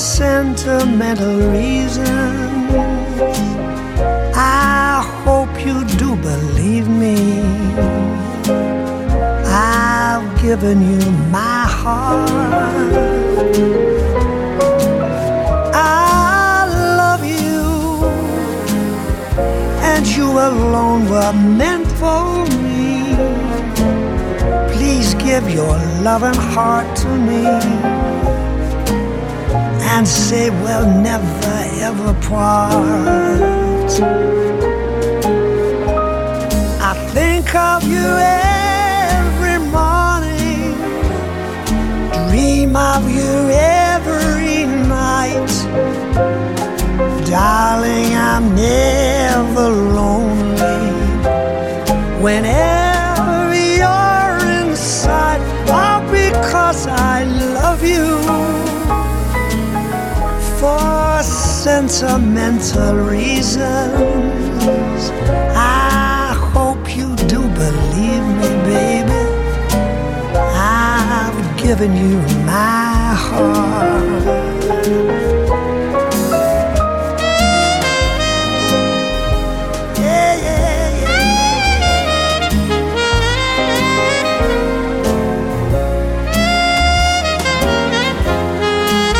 sentimental reasons. I hope you do believe me. I've given you my heart. I love you, and you alone were meant for me. Please give your loving heart to me, and say we'll never ever part. I think of you every morning, dream of you every night. Darling, I'm never lonely whenever you're inside. All because I love you. For sentimental reasons, I hope you do believe me, baby. I've given you my heart.